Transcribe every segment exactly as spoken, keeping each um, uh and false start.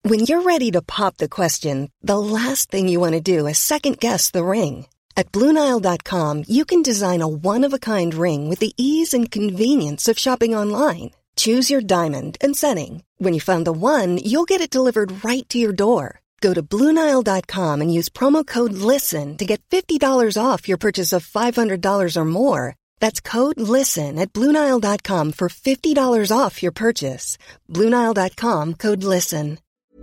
When you're ready to pop the question, the last thing you want to do is second-guess the ring. At Blue Nile dot com, you can design a one-of-a-kind ring with the ease and convenience of shopping online. Choose your diamond and setting. When you find the one, you'll get it delivered right to your door. Go to Blue Nile dot com and use promo code LISTEN to get fifty dollars off your purchase of five hundred dollars or more. That's code LISTEN at Blue Nile dot com for fifty dollars off your purchase. Blue Nile dot com, code LISTEN.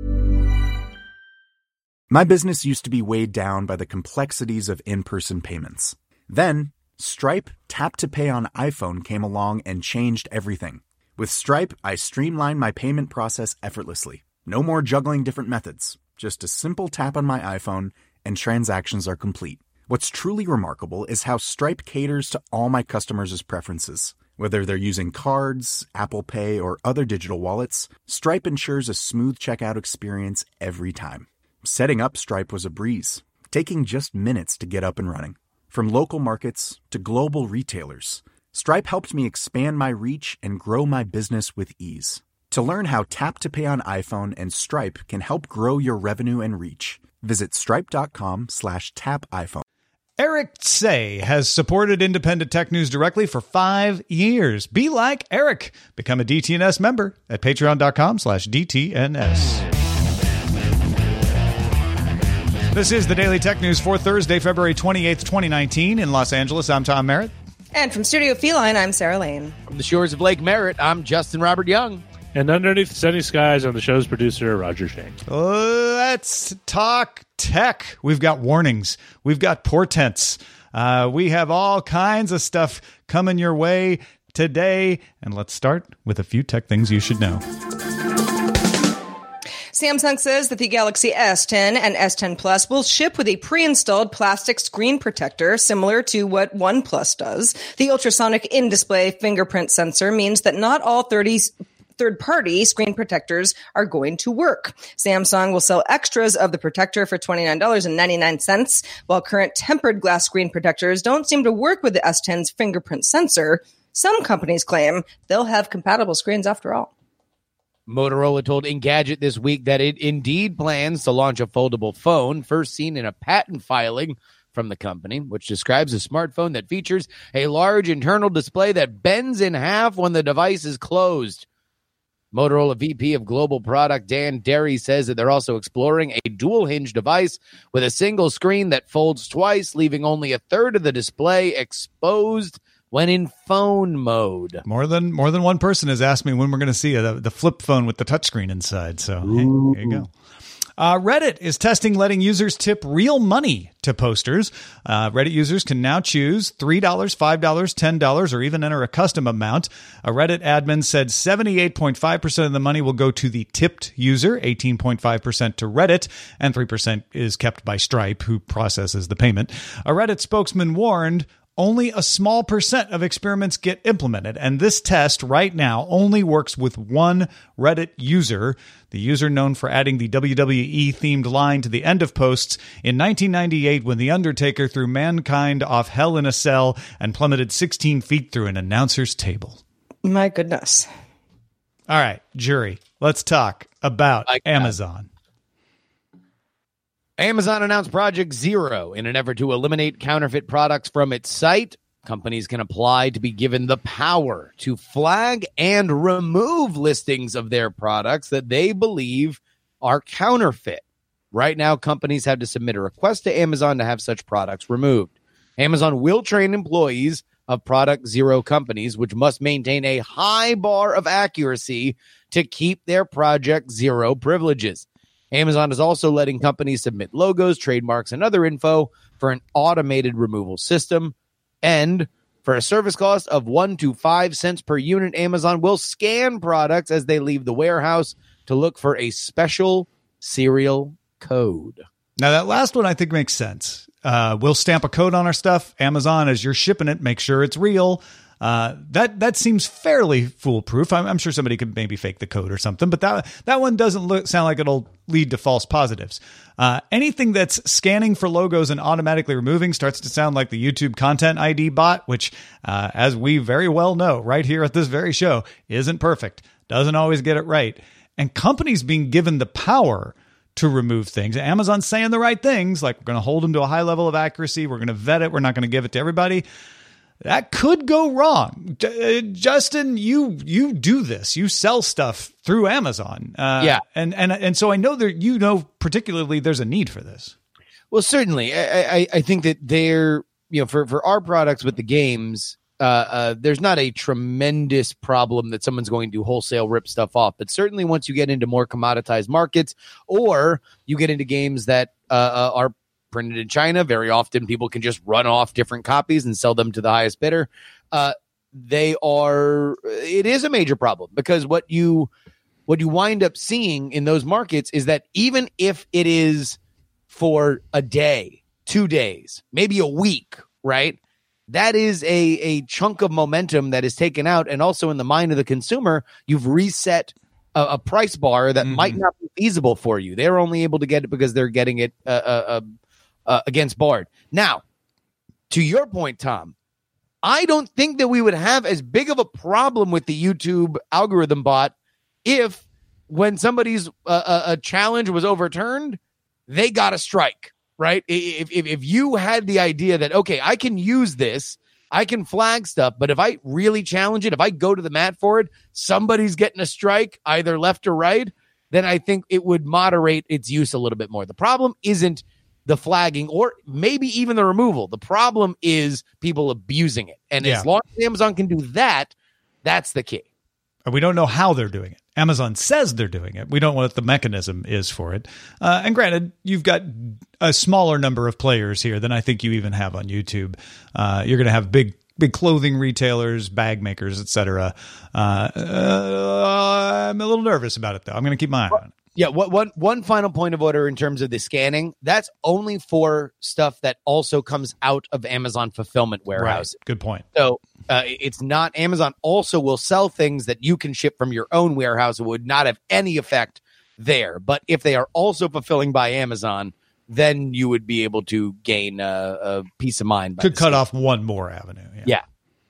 My business used to be weighed down by the complexities of in-person payments. Then, Stripe Tap to Pay on iPhone came along and changed everything. With Stripe, I streamlined my payment process effortlessly. No more juggling different methods. Just a simple tap on my iPhone and transactions are complete. What's truly remarkable is how Stripe caters to all my customers' preferences. Whether they're using cards, Apple Pay, or other digital wallets, Stripe ensures a smooth checkout experience every time. Setting up Stripe was a breeze, taking just minutes to get up and running. From local markets to global retailers, Stripe helped me expand my reach and grow my business with ease. To learn how Tap to Pay on iPhone and Stripe can help grow your revenue and reach, visit stripe.com slash tap iPhone. Eric Say has supported Independent Tech News directly for five years. Be like Eric. Become a D T N S member at patreon.com slash DTNS. This is the Daily Tech News for Thursday, February twenty-eighth, twenty nineteen. In Los Angeles, I'm Tom Merritt. And from Studio Feline, I'm Sarah Lane. From the shores of Lake Merritt, I'm Justin Robert Young. And underneath the sunny skies, I'm the show's producer, Roger Shank. Let's talk tech. We've got warnings. We've got portents. Uh, we have all kinds of stuff coming your way today. And let's start with a few tech things you should know. Samsung says that the Galaxy S ten and S ten Plus will ship with a pre-installed plastic screen protector similar to what OnePlus does. The ultrasonic in-display fingerprint sensor means that not all thirty third-party screen protectors are going to work. Samsung will sell extras of the protector for twenty-nine ninety-nine. While current tempered glass screen protectors don't seem to work with the S ten's fingerprint sensor, some companies claim they'll have compatible screens after all. Motorola told Engadget this week that it indeed plans to launch a foldable phone, first seen in a patent filing from the company, which describes a smartphone that features a large internal display that bends in half when the device is closed. Motorola V P of Global Product Dan Derry says that they're also exploring a dual-hinge device with a single screen that folds twice, leaving only a third of the display exposed when in phone mode. More than more than one person has asked me when we're going to see a, the flip phone with the touchscreen inside. So hey, there you go. Uh, Reddit is testing letting users tip real money to posters. Uh, Reddit users can now choose three dollars, five dollars, ten dollars, or even enter a custom amount. A Reddit admin said seventy-eight point five percent of the money will go to the tipped user, eighteen point five percent to Reddit, and three percent is kept by Stripe, who processes the payment. A Reddit spokesman warned only a small percent of experiments get implemented, and this test right now only works with one Reddit user, the user known for adding the W W E-themed line to the end of posts in nineteen ninety-eight when The Undertaker threw mankind off Hell in a Cell and plummeted sixteen feet through an announcer's table. My goodness. All right, jury, let's talk about like Amazon. Amazon announced Project Zero in an effort to eliminate counterfeit products from its site. Companies can apply to be given the power to flag and remove listings of their products that they believe are counterfeit. Right now, companies have to submit a request to Amazon to have such products removed. Amazon will train employees of Project Zero companies, which must maintain a high bar of accuracy to keep their Project Zero privileges. Amazon is also letting companies submit logos, trademarks, and other info for an automated removal system. And for a service cost of one to five cents per unit, Amazon will scan products as they leave the warehouse to look for a special serial code. Now, that last one I think makes sense. Uh, we'll stamp a code on our stuff. Amazon, as you're shipping it, make sure it's real. Uh, that that seems fairly foolproof. I'm, I'm sure somebody could maybe fake the code or something, but that that one doesn't look sound like it'll lead to false positives. Uh, anything that's scanning for logos and automatically removing starts to sound like the YouTube Content I D bot, which, uh, as we very well know right here at this very show, isn't perfect, doesn't always get it right. and companies being given the power to remove things. Amazon's saying the right things, like we're going to hold them to a high level of accuracy. We're going to vet it. We're not going to give it to everybody. That could go wrong. Uh, Justin, you you do this. You sell stuff through Amazon. Uh, yeah. And, and, and so I know that, you know, particularly there's a need for this. Well, certainly. I, I, I think that they're, you know, for, for our products with the games, uh, uh, there's not a tremendous problem that someone's going to wholesale rip stuff off. But certainly once you get into more commoditized markets, or you get into games that uh, uh, are printed in China, very often people can just run off different copies and sell them to the highest bidder. Uh, they are, it is a major problem, because what you, what you wind up seeing in those markets is that even if it is for a day, two days, maybe a week, right? That is a, a chunk of momentum that is taken out. And also in the mind of the consumer, you've reset a, a price bar that mm-hmm. might not be feasible for you. They're only able to get it because they're getting it uh, uh, uh, against Bard. Now, to your point, Tom, I don't think that we would have as big of a problem with the YouTube algorithm bot if, when somebody's uh, a challenge was overturned, they got a strike, right? If, if if you had the idea that, okay, I can use this, I can flag stuff, but if I really challenge it, if I go to the mat for it, somebody's getting a strike, either left or right, then I think it would moderate its use a little bit more. The problem isn't the flagging or maybe even the removal. The problem is people abusing it. And yeah. as long as Amazon can do that, that's the key. We don't know how they're doing it. Amazon says they're doing it. We don't know what the mechanism is for it. Uh, and granted, you've got a smaller number of players here than I think you even have on YouTube. Uh, you're going to have big big clothing retailers, bag makers, et cetera. Uh, uh, I'm a little nervous about it, though. I'm going to keep my eye on it. Yeah, what, one one final point of order in terms of the scanning, that's only for stuff that also comes out of Amazon fulfillment warehouse. Right. Good point. So uh, it's not, Amazon also will sell things that you can ship from your own warehouse. It would not have any effect there. But if they are also fulfilling by Amazon, then you would be able to gain a, a peace of mind. Could cut off one more avenue. Yeah. yeah.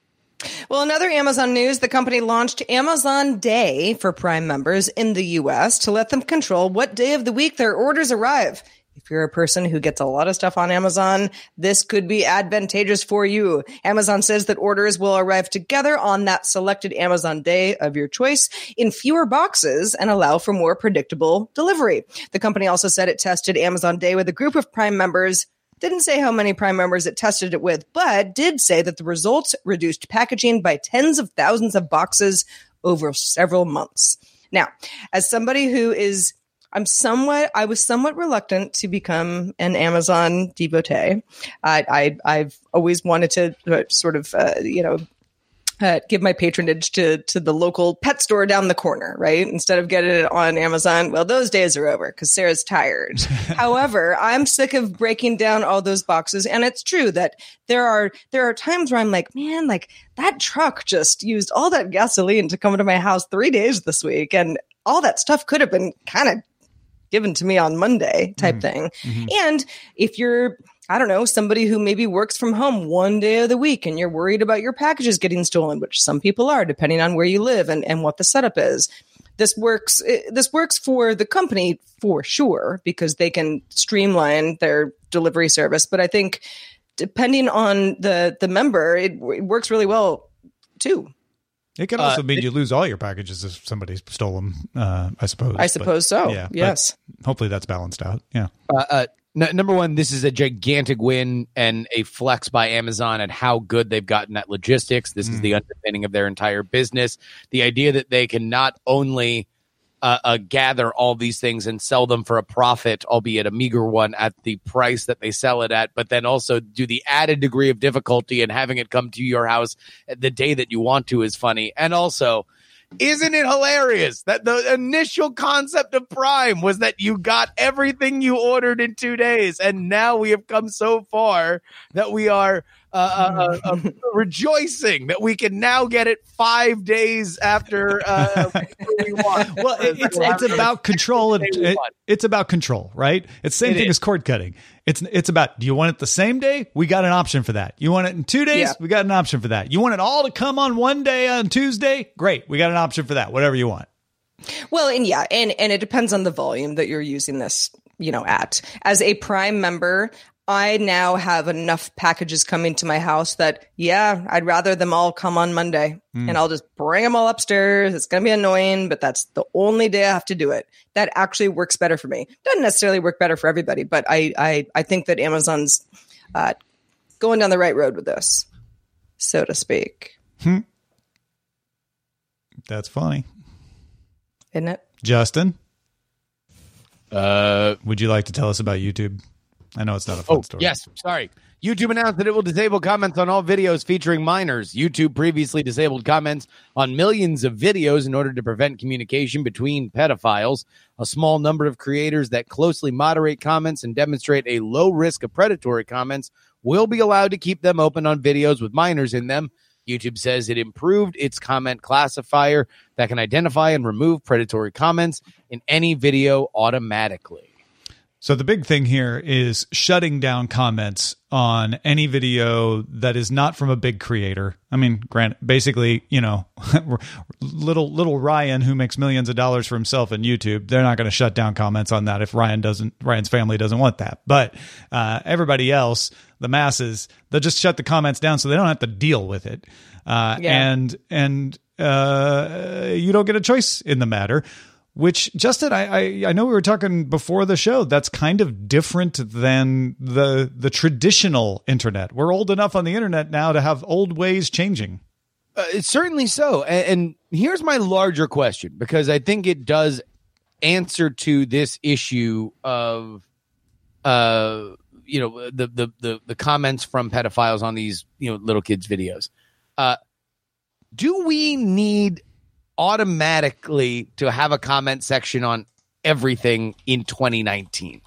Well, another Amazon news, the company launched Amazon Day for Prime members in the U S to let them control what day of the week their orders arrive. If you're a person who gets a lot of stuff on Amazon, this could be advantageous for you. Amazon says that orders will arrive together on that selected Amazon Day of your choice in fewer boxes and allow for more predictable delivery. The company also said it tested Amazon Day with a group of Prime members. Didn't say how many Prime members it tested it with, but did say that the results reduced packaging by tens of thousands of boxes over several months. Now, as somebody who is, I'm somewhat, I was somewhat reluctant to become an Amazon devotee. I, I, I've always wanted to uh, sort of, uh, you know, Uh, give my patronage to to the local pet store down the corner, right? Instead of getting it on Amazon. Well, those days are over because Sarah's tired. However, I'm sick of breaking down all those boxes. And it's true that there are there are times where I'm like, man, like that truck just used all that gasoline to come to my house three days this week. And all that stuff could have been kind of given to me on Monday type mm. thing. Mm-hmm. And if you're I don't know, somebody who maybe works from home one day of the week and you're worried about your packages getting stolen, which some people are, depending on where you live and, and what the setup is. This works. This works for the company for sure, because they can streamline their delivery service. But I think depending on the, the member, it, it works really well too. It can also uh, mean it, you lose all your packages if somebody stole them, uh, I suppose. I suppose but, so, yeah, yes. Hopefully that's balanced out, yeah. Uh, uh, n- number one, this is a gigantic win and a flex by Amazon at how good they've gotten at logistics. This mm. is the underpinning of their entire business. The idea that they can not only uh, uh, gather all these things and sell them for a profit, albeit a meager one, at the price that they sell it at, but then also do the added degree of difficulty and having it come to your house the day that you want to is funny. And also, isn't it hilarious that the initial concept of Prime was that you got everything you ordered in two days, and now we have come so far that we are uh, uh, uh, rejoicing that we can now get it five days after uh, we want. Well, it, it's it's about control. It, it, it's about control, right? It's the same it thing is. as cord cutting. It's it's about, do you want it the same day? We got an option for that. You want it in two days? Yeah. We got an option for that. You want it all to come on one day on Tuesday? Great. We got an option for that. Whatever you want. Well, and yeah, and, and it depends on the volume that you're using this, you know, at. As a Prime member, I now have enough packages coming to my house that, yeah, I'd rather them all come on Monday mm. and I'll just bring them all upstairs. It's going to be annoying, but that's the only day I have to do it. That actually works better for me. Doesn't necessarily work better for everybody, but I, I, I think that Amazon's uh, going down the right road with this, so to speak. Hmm. That's funny. Isn't it? Justin? Uh, Would you like to tell us about YouTube? I know it's not a fun oh, story. Yes, sorry. YouTube announced that it will disable comments on all videos featuring minors. YouTube previously disabled comments on millions of videos in order to prevent communication between pedophiles. A small number of creators that closely moderate comments and demonstrate a low risk of predatory comments will be allowed to keep them open on videos with minors in them. YouTube says it improved its comment classifier that can identify and remove predatory comments in any video automatically. So the big thing here is shutting down comments on any video that is not from a big creator. I mean, grant basically, you know, little little Ryan who makes millions of dollars for himself in YouTube, they're not going to shut down comments on that if Ryan doesn't, Ryan's family doesn't want that. But uh, everybody else, the masses, they'll just shut the comments down so they don't have to deal with it. Uh, yeah. And and uh, you don't get a choice in the matter. Which, Justin, I, I I know we were talking before the show. That's kind of different than the the traditional internet. We're old enough on the internet now to have old ways changing. Uh, it's certainly so. And, and here's my larger question, because I think it does answer to this issue of, uh, you know, the the the, the comments from pedophiles on these, you know, little kids' videos. Uh, do we need automatically to have a comment section on everything in twenty nineteen?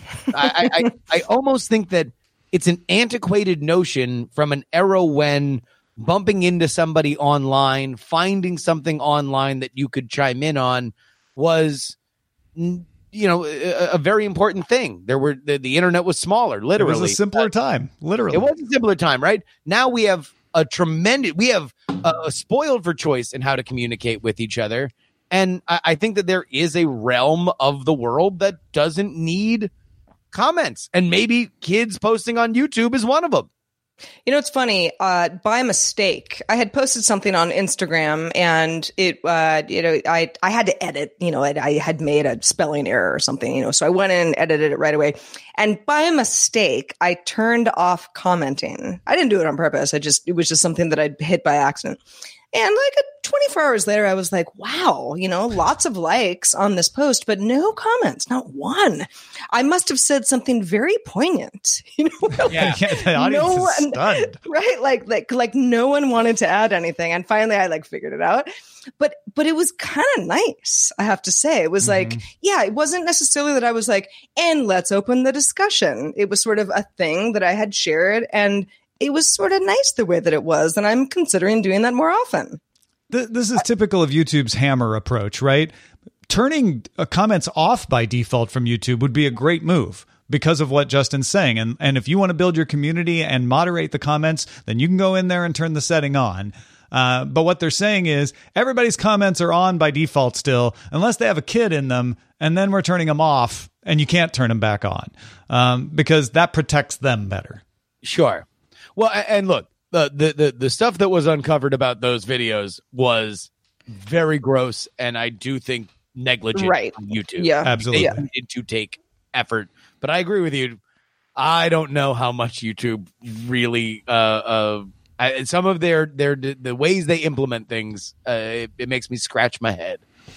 I, I, I almost think that it's an antiquated notion from an era when bumping into somebody online, finding something online that you could chime in on was, you know, a, a very important thing. There were the, the internet was smaller, literally. It was a simpler time, literally. It was a simpler time, right? Now we have a tremendous, we have uh, spoiled for choice in how to communicate with each other. And I, I think that there is a realm of the world that doesn't need comments. And maybe kids posting on YouTube is one of them. You know, it's funny. Uh, by mistake, I had posted something on Instagram, and it, uh, you know, I I had to edit. You know, I, I had made a spelling error or something. You know, so I went in and edited it right away. And by mistake, I turned off commenting. I didn't do it on purpose. I just it was just something that I'd hit by accident. And like a twenty-four hours later, I was like, wow, you know, lots of likes on this post, but no comments, not one. I must have said something very poignant. You know, yeah, yeah, the audience no is stunned. Right? Like, like, like no one wanted to add anything. And finally I like figured it out. But, but it was kind of nice, I have to say. It was mm-hmm. like, yeah, it wasn't necessarily that I was like, and let's open the discussion. It was sort of a thing that I had shared, and it was sort of nice the way that it was, and I'm considering doing that more often. This is typical of YouTube's hammer approach, right? Turning uh, comments off by default from YouTube would be a great move because of what Justin's saying. And, and if you want to build your community and moderate the comments, then you can go in there and turn the setting on. Uh, but what they're saying is everybody's comments are on by default still, unless they have a kid in them, and then we're turning them off, and you can't turn them back on um, because that protects them better. Sure. Well, and look, the, the the the stuff that was uncovered about those videos was very gross, and I do think negligent right. on YouTube. Yeah, absolutely. They needed to take effort, but I agree with you. I don't know how much YouTube really. Uh, uh, I, some of their their the ways they implement things, uh, it, it makes me scratch my head.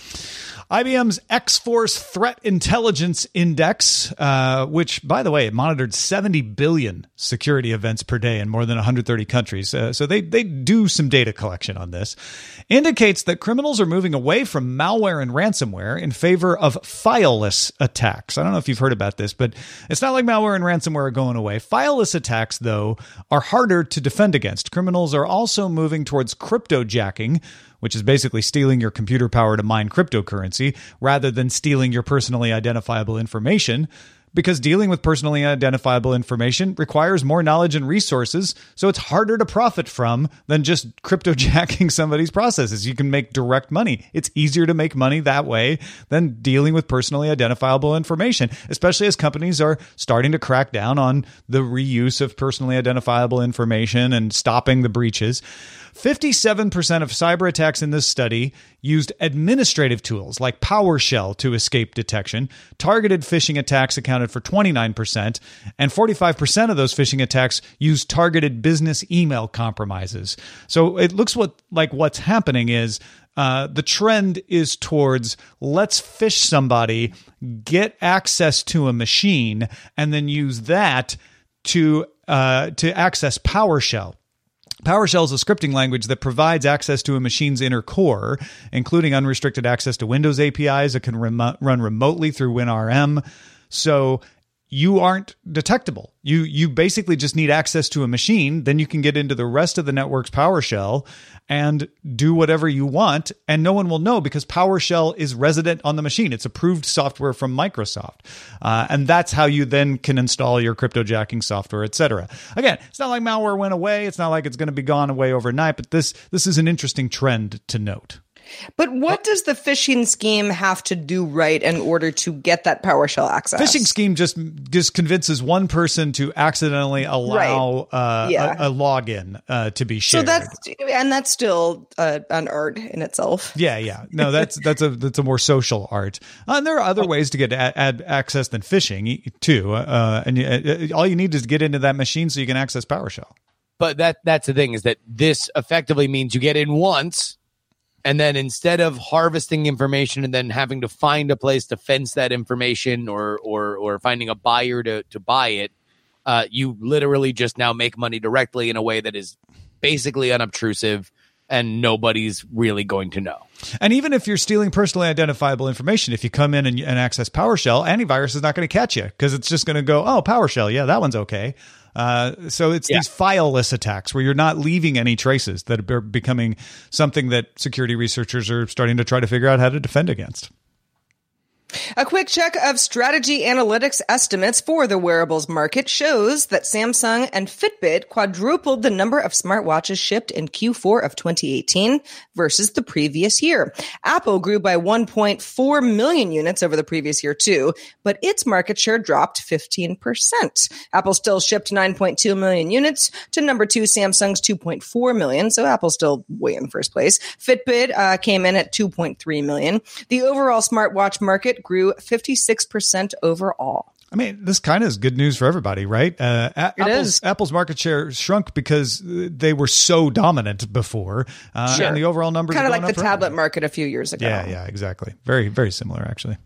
I B M's X-Force Threat Intelligence Index, uh, which, by the way, it monitored seventy billion security events per day in more than one hundred thirty countries. Uh, so they, they do some data collection on this, indicates that criminals are moving away from malware and ransomware in favor of fileless attacks. I don't know if you've heard about this, but it's not like malware and ransomware are going away. Fileless attacks, though, are harder to defend against. Criminals are also moving towards cryptojacking, which is basically stealing your computer power to mine cryptocurrency rather than stealing your personally identifiable information. because dealing with personally identifiable information requires more knowledge and resources, so it's harder to profit from than just cryptojacking somebody's processes. You can make direct money. It's easier to make money that way than dealing with personally identifiable information, especially as companies are starting to crack down on the reuse of personally identifiable information and stopping the breaches. fifty-seven percent of cyber attacks in this study used administrative tools like PowerShell to escape detection. Targeted phishing attacks accounted for twenty-nine percent, and forty-five percent of those phishing attacks used targeted business email compromises. So it looks what like what's happening is uh, the trend is towards let's phish somebody, get access to a machine, and then use that to uh, to access PowerShell. PowerShell is a scripting language that provides access to a machine's inner core, including unrestricted access to Windows A P Is that can rem- run remotely through WinRM. So you aren't detectable. You you basically just need access to a machine. Then you can get into the rest of the network's PowerShell and do whatever you want, and no one will know because PowerShell is resident on the machine. It's approved software from Microsoft. Uh, and that's how you then can install your cryptojacking software, et cetera. Again, it's not like malware went away. It's not like it's going to be gone away overnight, but this this is an interesting trend to note. But what does the phishing scheme have to do right in order to get that PowerShell access? Phishing scheme just just convinces one person to accidentally allow right. uh, yeah. a, a login uh, to be shared. So that's and that's still uh, an art in itself. Yeah, yeah. No, that's that's a that's a more social art. Uh, and there are other ways to get ad, ad access than phishing too. Uh, and you, uh, all you need is to get into that machine so you can access PowerShell. But that that's the thing is that this effectively means you get in once. And then instead of harvesting information and then having to find a place to fence that information or or or finding a buyer to, to buy it, uh, you literally just now make money directly in a way that is basically unobtrusive and nobody's really going to know. And even if you're stealing personally identifiable information, if you come in and, and access PowerShell, antivirus is not going to catch you because it's just going to go, oh, PowerShell, yeah, that one's okay. Uh, so it's yeah. these fileless attacks where you're not leaving any traces that are becoming something that security researchers are starting to try to figure out how to defend against. A quick check of Strategy Analytics estimates for the wearables market shows that Samsung and Fitbit quadrupled the number of smartwatches shipped in Q four of twenty eighteen versus the previous year. Apple grew by one point four million units over the previous year too, but its market share dropped fifteen percent. Apple still shipped nine point two million units to number two Samsung's two point four million, so Apple's still way in first place. Fitbit uh, came in at two point three million. The overall smartwatch market grew fifty-six percent overall. I mean, this kind of is good news for everybody, right? Uh, a- it Apple's, is. Apple's market share shrunk because they were so dominant before. Uh, sure. And the overall numbers kind are of going like the up tablet forever. market a few years ago. Yeah, yeah, exactly. Very, very similar, actually.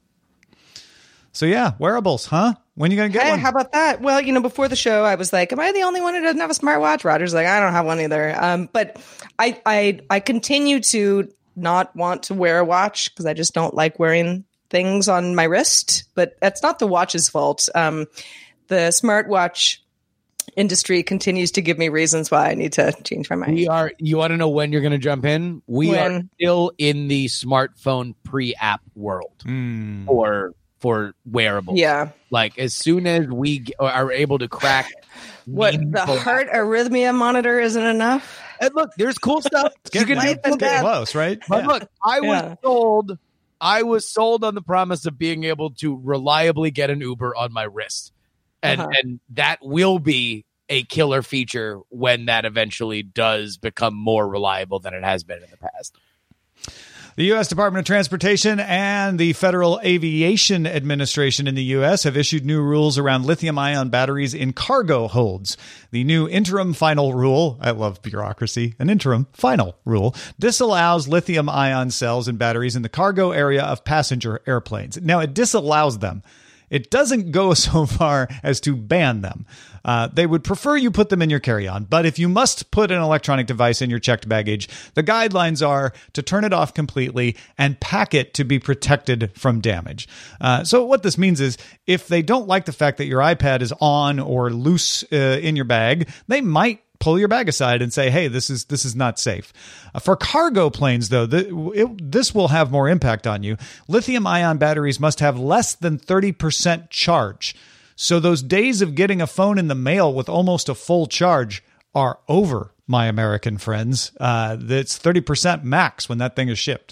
So yeah, wearables, huh? When are you going to get hey, one? How about that? Well, you know, before the show, I was like, am I the only one who doesn't have a smartwatch? Roger's like, I don't have one either. Um, but I, I, I continue to not want to wear a watch because I just don't like wearing things on my wrist, but that's not the watch's fault. Um, the smartwatch industry continues to give me reasons why I need to change my mind. We are, you want to know when you're going to jump in? We When? are still in the smartphone pre-app world Mm. for, for wearables. Yeah. Like as soon as we g- are able to crack What, the meaningful- heart arrhythmia monitor isn't enough? And look, there's cool stuff. you can life do and Getting death. close, right? But Yeah. look, I was Yeah. sold. I was sold on the promise of being able to reliably get an Uber on my wrist, and Uh-huh. and that will be a killer feature when that eventually does become more reliable than it has been in the past. The U S Department of Transportation and the Federal Aviation Administration in the U S have issued new rules around lithium-ion batteries in cargo holds. The new interim final rule, I love bureaucracy, an interim final rule, disallows lithium-ion cells and batteries in the cargo area of passenger airplanes. Now, it disallows them. It doesn't go so far as to ban them. Uh, they would prefer you put them in your carry-on, but if you must put an electronic device in your checked baggage, the guidelines are to turn it off completely and pack it to be protected from damage. Uh, so what this means is if they don't like the fact that your iPad is on or loose uh, in your bag, they might pull your bag aside and say, hey, this is this is not safe. Uh, for cargo planes, though, the, it, this will have more impact on you. Lithium-ion batteries must have less than thirty percent charge. So those days of getting a phone in the mail with almost a full charge are over, my American friends. Uh, it's thirty percent max when that thing is shipped.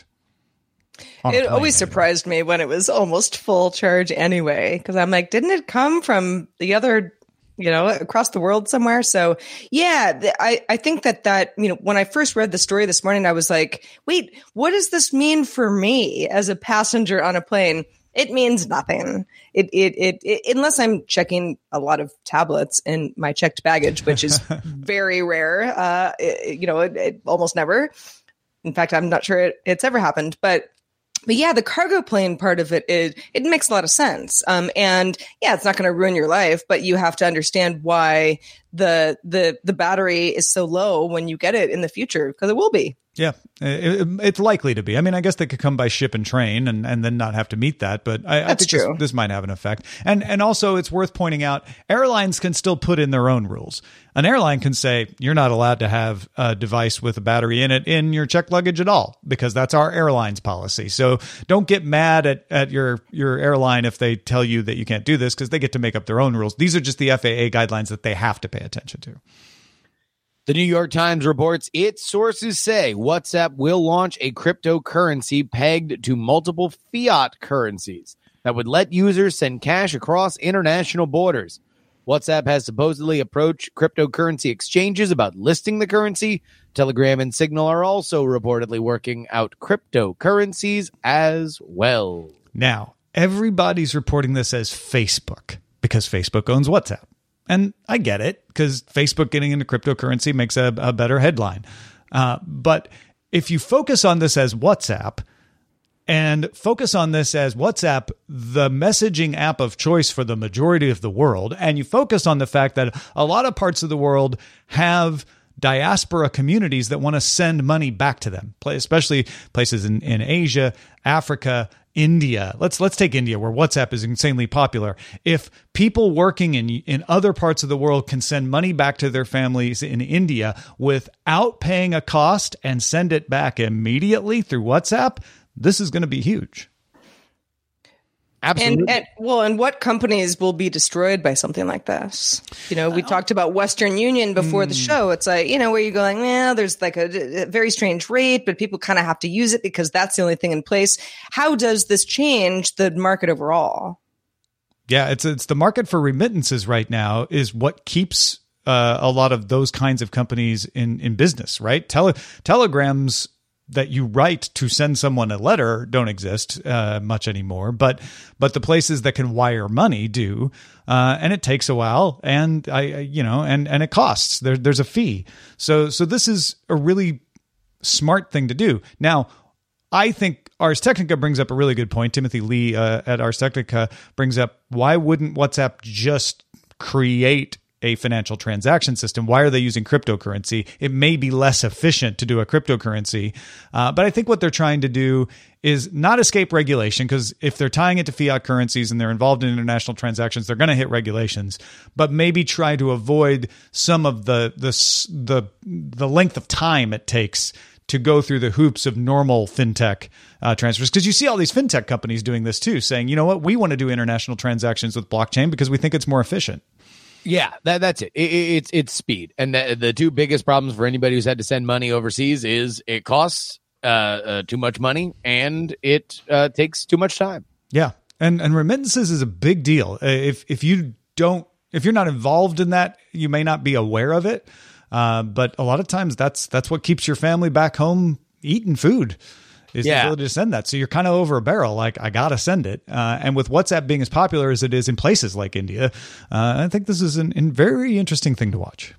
It always surprised me when it was almost full charge anyway, because I'm like, didn't it come from the other, you know, across the world somewhere? So yeah, th- I, I think that that, you know, when I first read the story this morning, I was like, wait, what does this mean for me as a passenger on a plane? It means nothing. It, it, it, it, unless I'm checking a lot of tablets in my checked baggage, which is very rare. Uh, it, you know, it, it almost never. In fact, I'm not sure it, it's ever happened, but But yeah, the cargo plane part of it, is, it makes a lot of sense. Um, and yeah, it's not going to ruin your life, but you have to understand why the the the battery is so low when you get it in the future, because it will be. Yeah, it, it's likely to be. I mean, I guess they could come by ship and train and, and then not have to meet that. But I, I think this, this might have an effect. And and also, it's worth pointing out, airlines can still put in their own rules. An airline can say, you're not allowed to have a device with a battery in it in your checked luggage at all, because that's our airline's policy. So don't get mad at, at your, your airline if they tell you that you can't do this, because they get to make up their own rules. These are just the F A A guidelines that they have to pay attention to. The New York Times reports its sources say WhatsApp will launch a cryptocurrency pegged to multiple fiat currencies that would let users send cash across international borders. WhatsApp has supposedly approached cryptocurrency exchanges about listing the currency. Telegram and Signal are also reportedly working out cryptocurrencies as well. Now, everybody's reporting this as Facebook because Facebook owns WhatsApp. And I get it, because Facebook getting into cryptocurrency makes a, a better headline. Uh, but if you focus on this as WhatsApp and focus on this as WhatsApp, the messaging app of choice for the majority of the world, and you focus on the fact that a lot of parts of the world have diaspora communities that want to send money back to them, especially places in, in Asia, Africa, India. Let's let's take India, where WhatsApp is insanely popular. If people working in in other parts of the world can send money back to their families in India without paying a cost and send it back immediately through WhatsApp, this is going to be huge. Absolutely. And, and well, and what companies will be destroyed by something like this? You know, we talked about Western Union before mm. the show. It's like, you know, where you're going, well, there's like a, a very strange rate, but people kind of have to use it because that's the only thing in place. How does this change the market overall? Yeah, it's it's the market for remittances right now is what keeps uh, a lot of those kinds of companies in, in business, right? Tele- telegrams that you write to send someone a letter don't exist uh, much anymore, but but the places that can wire money do, uh, and it takes a while, and I you know and and it costs. There, there's a fee. So so this is a really smart thing to do. Now, I think Ars Technica brings up a really good point. Timothy Lee uh, at Ars Technica brings up, why wouldn't WhatsApp just create a financial transaction system? Why are they using cryptocurrency? It may be less efficient to do a cryptocurrency. Uh, but I think what they're trying to do is not escape regulation, because if they're tying it to fiat currencies and they're involved in international transactions, they're going to hit regulations, but maybe try to avoid some of the, the, the, the length of time it takes to go through the hoops of normal fintech uh, transfers. Because you see all these fintech companies doing this too, saying, you know what, we want to do international transactions with blockchain because we think it's more efficient. Yeah, that, that's it. it, it it's it's speed. And the, the two biggest problems for anybody who's had to send money overseas is it costs uh, uh, too much money and it uh, takes too much time. Yeah, and and remittances is a big deal. If if you don't, if you're not involved in that, you may not be aware of it. Uh, but a lot of times that's that's what keeps your family back home eating food. Is yeah. the ability to send that. So you're kind of over a barrel, like, I got to send it. Uh, and with WhatsApp being as popular as it is in places like India, uh, I think this is a very interesting thing to watch.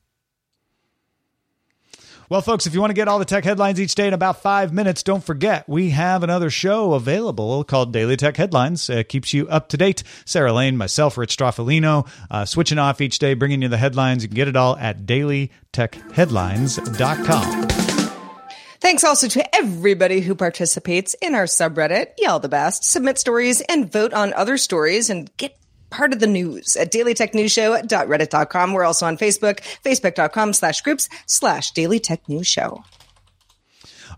Well, folks, if you want to get all the tech headlines each day in about five minutes, don't forget, we have another show available called Daily Tech Headlines. It keeps you up to date. Sarah Lane, myself, Rich Stroffolino, uh, switching off each day, bringing you the headlines. You can get it all at daily tech headlines dot com. Thanks also to everybody who participates in our subreddit. Y'all the best. Submit stories and vote on other stories and get part of the news at daily tech news show dot reddit dot com. We're also on Facebook, facebook dot com slash groups slash daily tech news show.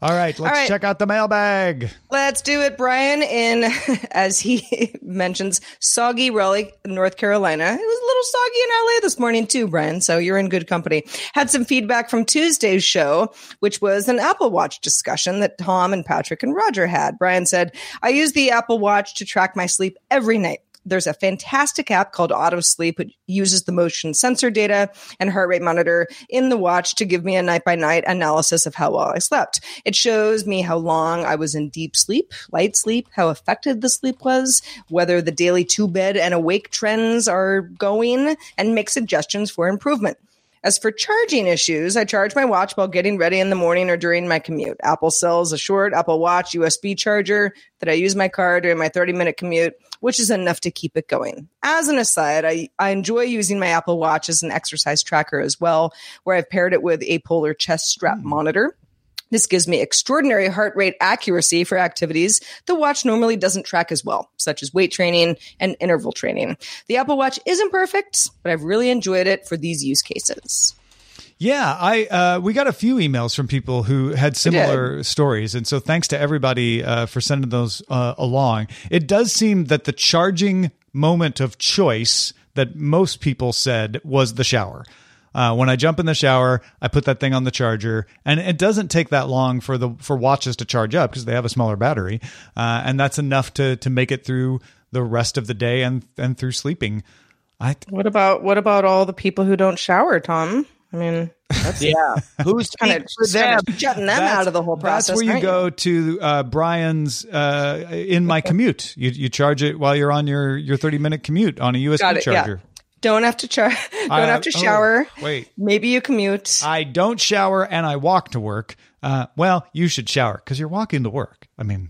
All right, let's All right. check out the mailbag. Let's do it, Brian. In, as he mentions, soggy Raleigh, North Carolina. It was a little soggy in L A this morning too, Brian, so you're in good company. Had some feedback from Tuesday's show, which was an Apple Watch discussion that Tom and Patrick and Roger had. Brian said, I use the Apple Watch to track my sleep every night. There's a fantastic app called Auto Sleep. It uses the motion sensor data and heart rate monitor in the watch to give me a night by night analysis of how well I slept. It shows me how long I was in deep sleep, light sleep, how affected the sleep was, whether the daily to bed and awake trends are going, and makes suggestions for improvement. As for charging issues, I charge my watch while getting ready in the morning or during my commute. Apple sells a short Apple Watch U S B charger that I use my car during my thirty-minute commute, which is enough to keep it going. As an aside, I, I enjoy using my Apple Watch as an exercise tracker as well, where I've paired it with a polar chest strap mm. monitor. This gives me extraordinary heart rate accuracy for activities the watch normally doesn't track as well, such as weight training and interval training. The Apple Watch isn't perfect, but I've really enjoyed it for these use cases. Yeah, I uh, we got a few emails from people who had similar stories. And so thanks to everybody uh, for sending those uh, along. It does seem that the charging moment of choice that most people said was the shower. Uh, when I jump in the shower, I put that thing on the charger, and it doesn't take that long for the for watches to charge up because they have a smaller battery, uh, and that's enough to to make it through the rest of the day and and through sleeping. I th- what about what about all the people who don't shower, Tom? I mean, that's yeah, who's kind of for them, shutting them out of the whole process. That's where you go to uh, Brian's uh, in my commute. You you charge it while you're on your your thirty minute commute on a U S B Got it, charger. Yeah. Don't have to char- Don't I, have to shower. Oh, wait, maybe you commute. I don't shower and I walk to work. Uh, well, you should shower because you're walking to work. I mean,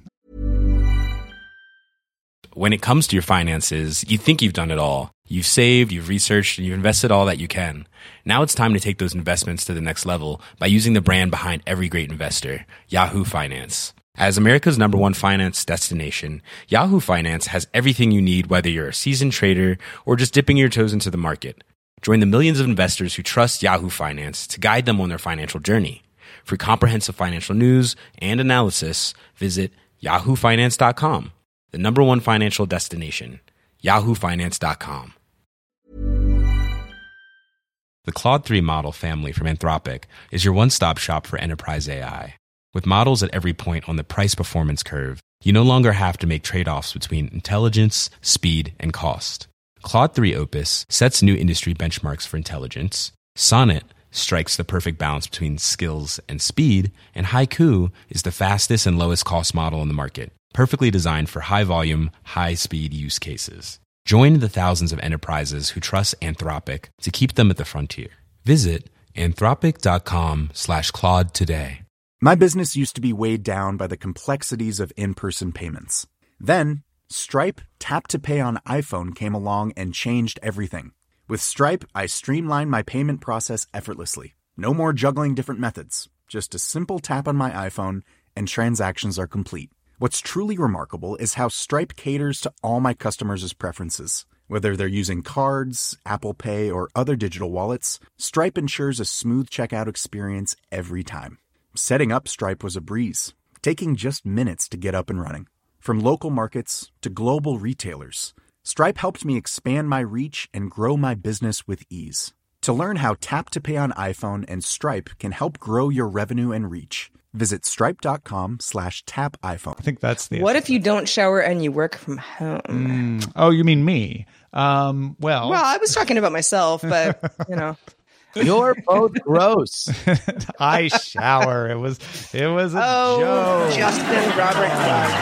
when it comes to your finances, you think you've done it all. You've saved, you've researched, and you've invested all that you can. Now it's time to take those investments to the next level by using the brand behind every great investor, Yahoo Finance. As America's number one finance destination, Yahoo Finance has everything you need, whether you're a seasoned trader or just dipping your toes into the market. Join the millions of investors who trust Yahoo Finance to guide them on their financial journey. For comprehensive financial news and analysis, visit yahoo finance dot com, the number one financial destination, yahoo finance dot com. The Claude three model family from Anthropic is your one-stop shop for enterprise A I. With models at every point on the price-performance curve, you no longer have to make trade-offs between intelligence, speed, and cost. Claude three Opus sets new industry benchmarks for intelligence. Sonnet strikes the perfect balance between skills and speed. And Haiku is the fastest and lowest cost model on the market, perfectly designed for high-volume, high-speed use cases. Join the thousands of enterprises who trust Anthropic to keep them at the frontier. Visit anthropic.com slash Claude today. My business used to be weighed down by the complexities of in-person payments. Then, Stripe Tap to Pay on iPhone came along and changed everything. With Stripe, I streamlined my payment process effortlessly. No more juggling different methods. Just a simple tap on my iPhone and transactions are complete. What's truly remarkable is how Stripe caters to all my customers' preferences. Whether they're using cards, Apple Pay, or other digital wallets, Stripe ensures a smooth checkout experience every time. Setting up Stripe was a breeze, taking just minutes to get up and running. From local markets to global retailers, Stripe helped me expand my reach and grow my business with ease. To learn how Tap to Pay on iPhone and Stripe can help grow your revenue and reach, visit stripe.com slash tap iPhone. I think that's the What answer. if you don't shower and you work from home? Mm, oh, you mean me? Um, well, Well, I was talking about myself, but, you know. You're both gross. I shower. It was it was a Oh, joke. Justin Robert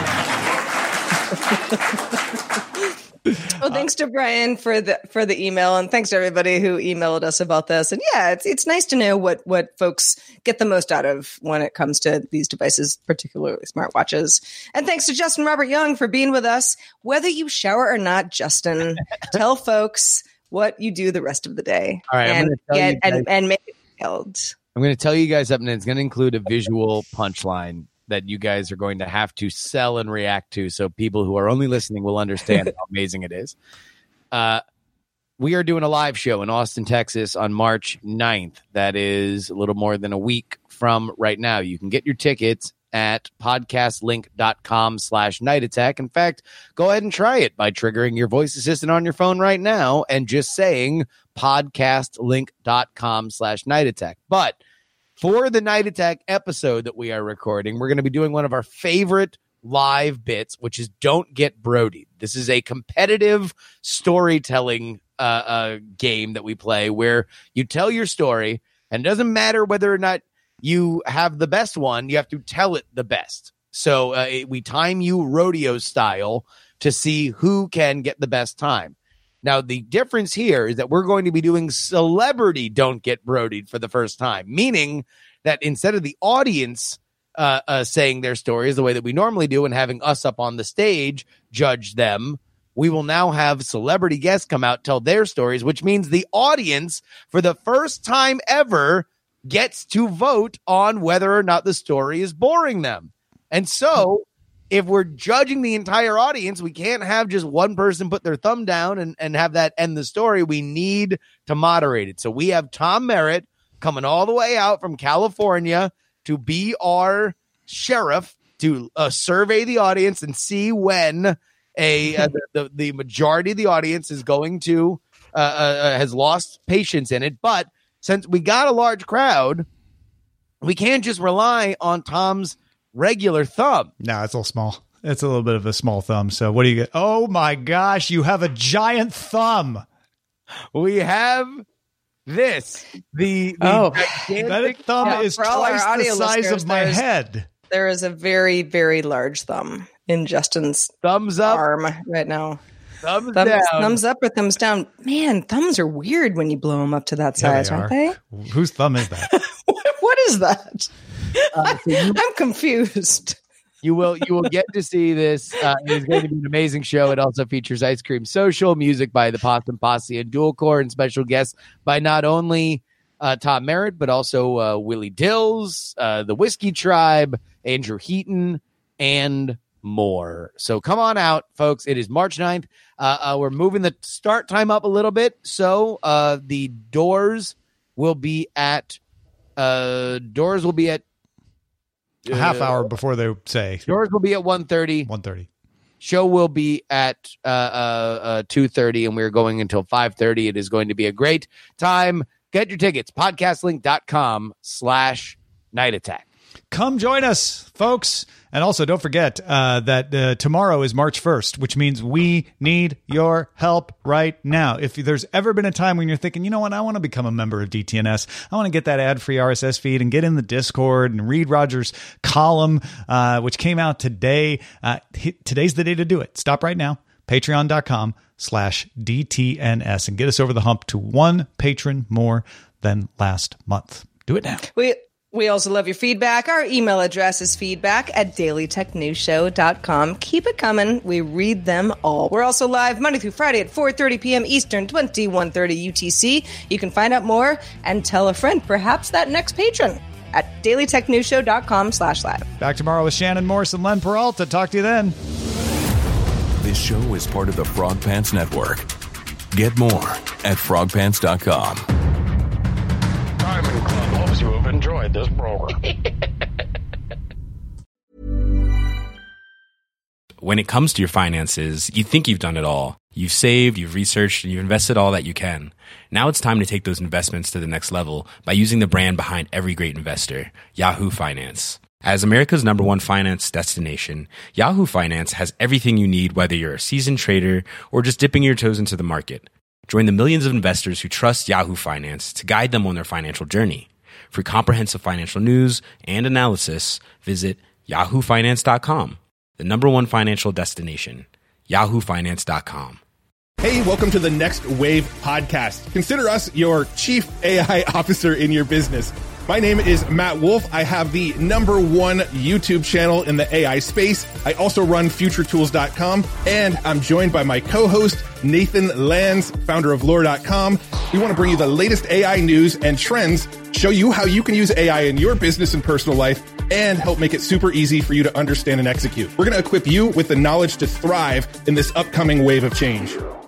Young. Well, thanks to Brian for the for the email, and thanks to everybody who emailed us about this. And yeah, it's it's nice to know what what folks get the most out of when it comes to these devices, particularly smartwatches. And thanks to Justin Robert Young for being with us. Whether you shower or not, Justin, tell folks what you do the rest of the day. All right, I'm and gonna tell get, you guys- and, and make it held. I'm going to tell you guys something. It's going to include a visual punchline that you guys are going to have to sell and react to, so people who are only listening will understand how amazing it is. Uh, we are doing a live show in Austin, Texas on March ninth. That is a little more than a week from right now. You can get your tickets at podcastlink.com slash night attack. In fact, go ahead and try it by triggering your voice assistant on your phone right now and just saying podcastlink.com slash night attack. But for the Night Attack episode that we are recording, we're going to be doing one of our favorite live bits, which is Don't Get Brodied. This is a competitive storytelling uh, uh, game that we play where you tell your story, and it doesn't matter whether or not you have the best one, you have to tell it the best. So uh, we time you rodeo style to see who can get the best time. Now, the difference here is that we're going to be doing celebrity Don't Get Brodied for the first time, meaning that instead of the audience uh, uh, saying their stories the way that we normally do and having us up on the stage judge them, we will now have celebrity guests come out, tell their stories, which means the audience, for the first time ever, gets to vote on whether or not the story is boring them. And so if we're judging the entire audience, we can't have just one person put their thumb down and, and have that end the story. We need to moderate it. So we have Tom Merritt coming all the way out from California to be our sheriff to uh, survey the audience and see when a uh, the, the, the majority of the audience is going to uh, uh, has lost patience in it. But since we got a large crowd, we can't just rely on Tom's regular thumb. No, it's a little small. It's a little bit of a small thumb. So what do you get? Oh my gosh, you have a giant thumb. We have this. The, the oh, that thumb yeah, is for all our twice the audio size of my there's- head. There is a very, very large thumb in Justin's thumbs up arm right now. Thumbs, thumbs down. Thumbs up or thumbs down. Man, thumbs are weird when you blow them up to that size, yeah, they aren't are. they? Whose thumb is that? What is that? Uh, so you, I'm confused. You will you will get to see this. Uh, it is going to be an amazing show. It also features Ice Cream Social, music by the Possum Posse and Dual Core, and special guests by not only uh, Tom Merritt, but also uh, Willie Dills, uh, the Whiskey Tribe, Andrew Heaton, and more. So come on out, folks. It is March ninth. Uh, uh, we're moving the start time up a little bit. So uh, the doors will be at uh, doors will be at a half hour before they say. Doors will be at one thirty. one thirty. Show will be at uh, uh, uh, two thirty, and we're going until five thirty. It is going to be a great time. Get your tickets, podcastlink.com slash night attack. Come join us, folks. And also, don't forget uh, that uh, tomorrow is March first, which means we need your help right now. If there's ever been a time when you're thinking, you know what, I want to become a member of D T N S. I want to get that ad-free R S S feed and get in the Discord and read Roger's column, uh, which came out today. Uh, today's the day to do it. Stop right now. Patreon.com slash DTNS and get us over the hump to one patron more than last month. Do it now. We we also love your feedback. Our email address is feedback at daily tech news show dot com. Keep it coming. We read them all. We're also live Monday through Friday at four thirty p.m. Eastern, twenty-one thirty U T C. You can find out more and tell a friend, perhaps that next patron, at daily tech news show dot com slash live. Back tomorrow with Shannon Morse and Len Peralta. Talk to you then. This show is part of the Frog Pants Network. Get more at frog pants dot com. Diamond Club hopes you have enjoyed this program. When it comes to your finances, you think you've done it all. You've saved, you've researched, and you've invested all that you can. Now it's time to take those investments to the next level by using the brand behind every great investor, Yahoo Finance. As America's number one finance destination, Yahoo Finance has everything you need, whether you're a seasoned trader or just dipping your toes into the market. Join the millions of investors who trust Yahoo Finance to guide them on their financial journey. For comprehensive financial news and analysis, visit yahoo finance dot com, the number one financial destination, yahoo finance dot com. Hey, welcome to the Next Wave podcast. Consider us your chief A I officer in your business. My name is Matt Wolf. I have the number one YouTube channel in the A I space. I also run future tools dot com, and I'm joined by my co-host, Nathan Lands, founder of lore dot com. We want to bring you the latest A I news and trends, show you how you can use A I in your business and personal life, and help make it super easy for you to understand and execute. We're going to equip you with the knowledge to thrive in this upcoming wave of change.